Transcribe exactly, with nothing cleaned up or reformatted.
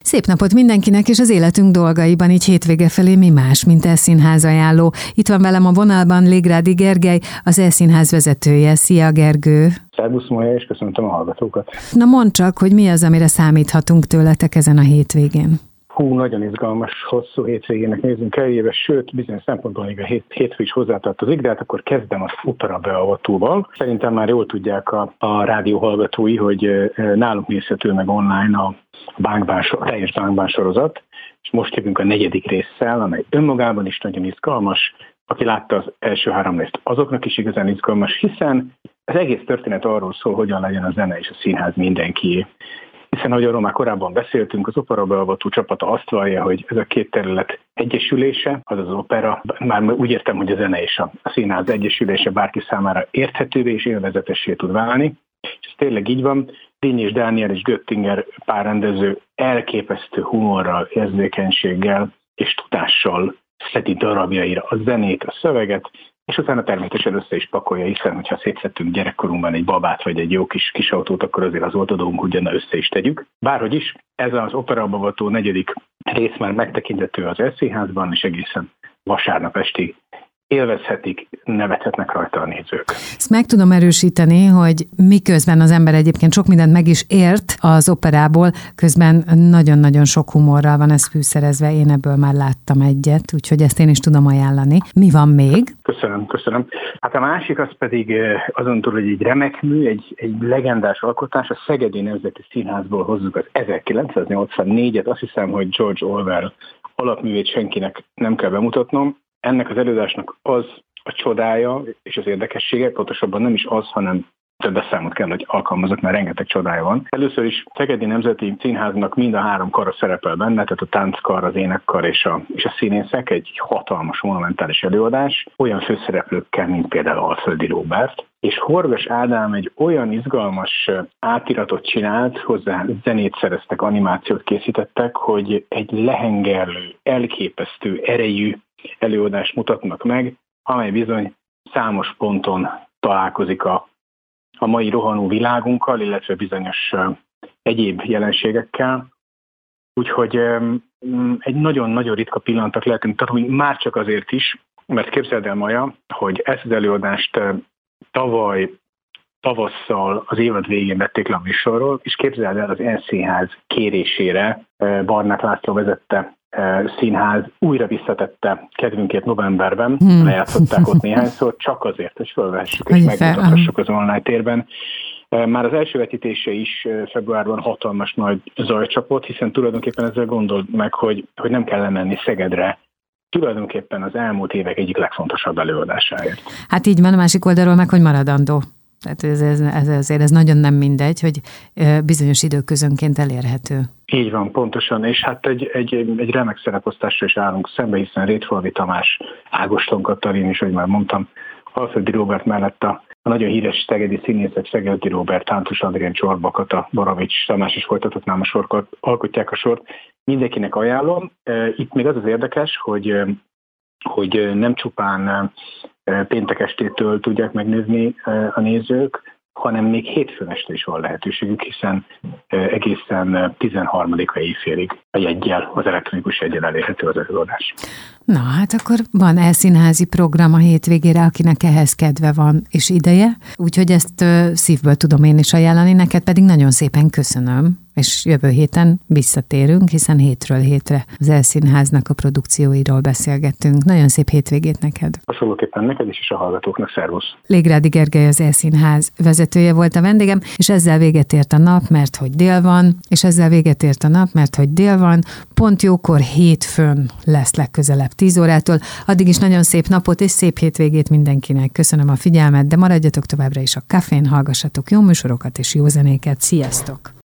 Szép napot mindenkinek, és az életünk dolgaiban így hétvége felé mi más, mint E-színház ajánló. Itt van velem a vonalban Légrádi Gergely, az E-színház vezetője. Szia, Gergő! Szervusz, Mója, és köszöntöm a hallgatókat! Na mondd csak, hogy mi az, amire számíthatunk tőletek ezen a hétvégén? Hú, nagyon izgalmas, hosszú hétvégének nézünk elébe, sőt, bizonyos szempontból még a hét, hétfő is hozzátartozik, de hát akkor kezdem az opera beavatóval. Szerintem már jól tudják a, a rádió hallgatói, hogy nálunk nézhető meg online a Bánkbán, a teljes Bánkbán sorozat, és most jövünk a negyedik résszel, amely önmagában is nagyon izgalmas. Aki látta az első három részt, azoknak is igazán izgalmas, hiszen az egész történet arról szól, hogyan legyen a zene és a színház mindenkié. Hiszen, ahogy arról már korábban beszéltünk, az opera beavató csapata azt vallja, hogy ez a két terület egyesülése, azaz az opera, már úgy értem, hogy a zene és a színház egyesülése bárki számára érthetővé és élvezetessé tud válni. És ez tényleg így van. Dini és Dániel és Göttinger párrendező elképesztő humorral, érzékenységgel és tudással szedi darabjaira a zenét, a szöveget, és utána természetesen össze is pakolja, hiszen hogyha szétszettünk gyerekkorunkban egy babát vagy egy jó kis, kis autót, akkor azért az volt a dolgunk, hogy össze is tegyük. Bárhogy is, ez az opera beavató negyedik rész már megtekintető az E-színházban, és egészen vasárnap estig élvezhetik, nevethetnek rajta a nézők. Ezt meg tudom erősíteni, hogy miközben az ember egyébként sok mindent meg is ért az operából, közben nagyon-nagyon sok humorral van ez fűszerezve, én ebből már láttam egyet, úgyhogy ezt én is tudom ajánlani. Mi van még? Köszönöm, köszönöm. Hát a másik az pedig azon túl, hogy egy remek mű, egy, egy legendás alkotás, a Szegedi Nemzeti Színházból hozzuk az ezerkilencszáznyolcvannégyet, azt hiszem, hogy George Orwell alapművét senkinek nem kell bemutatnom. Ennek az előadásnak az a csodája és az érdekessége, pontosabban nem is az, hanem többes számot kell, hogy alkalmazok, mert rengeteg csodája van. Először is Szegedi Nemzeti Színháznak mind a három kara szerepel benne, tehát a tánckar, az énekkar és a, és a színészek, egy hatalmas, monumentális előadás, olyan főszereplőkkel, mint például Alföldi Róbert, és Horgas Ádám egy olyan izgalmas átiratot csinált, hozzá zenét szereztek, animációt készítettek, hogy egy lehengerlő, elképesztő erejű előadást mutatnak meg, amely bizony számos ponton találkozik a, a mai rohanó világunkkal, illetve bizonyos uh, egyéb jelenségekkel. Úgyhogy um, egy nagyon-nagyon ritka pillanatok lehetünk tanulni, már csak azért is, mert képzeld el, Maja, hogy ezt az előadást uh, tavaly tavasszal az évad végén vették le a műsorról, és képzeld el, az E-színház kérésére uh, Barnák László vezette színház újra visszatette kedvünkért novemberben, hmm. lejátszották ott néhányszor, csak azért, hogy felvehessük és megmutathassuk az online térben. Már az első vetítése is februárban hatalmas nagy zaj csapott, hiszen tulajdonképpen ezzel gondold meg, hogy, hogy nem kell lemenni Szegedre, tulajdonképpen az elmúlt évek egyik legfontosabb előadásáért. Hát így van, a másik oldalról meg, hogy maradandó. Tehát ez, ez, ez azért ez nagyon nem mindegy, hogy bizonyos időközönként elérhető. Így van, pontosan, és hát egy, egy, egy remek szereposztásra is állunk szembe, hiszen Rétfalvi Tamás, Ágoston Katalin is, hogy már mondtam, Alföldi Róbert mellett a, a nagyon híres szegedi színészek, Szegedi Róbert, Tántos Adrien, Csorba Kata, Borovics Tamás is folytathatnám a sorkat, alkotják a sort. Mindenkinek ajánlom. Itt még az az érdekes, hogy hogy nem csupán péntek estétől tudják megnézni a nézők, hanem még hétfőn este is van lehetőségük, hiszen egészen tizenharmadika éjfélig a jeggyel, az elektronikus jeggyel elérhető az előadás. Na, hát akkor van E-színházi program a hétvégére, akinek ehhez kedve van és ideje, úgyhogy ezt szívből tudom én is ajánlani, neked pedig nagyon szépen köszönöm, és jövő héten visszatérünk, hiszen hétről hétre az E-színháznak a produkcióiról beszélgettünk. Nagyon szép hétvégét neked. Hasonlóképpen neked is, és a hallgatóknak. Szervusz. Légrádi Gergely, az E-színház vezetője volt a vendégem, és ezzel véget ért a nap, mert hogy dél van, és ezzel véget ért a nap, mert hogy dél van. Pont jókor hétfőn lesz legközelebb tíz órától. Addig is nagyon szép napot és szép hétvégét mindenkinek. Köszönöm a figyelmet, de maradjatok továbbra is a Cafén, hallgassatok jó műsorokat és jó zenéket. Sziasztok!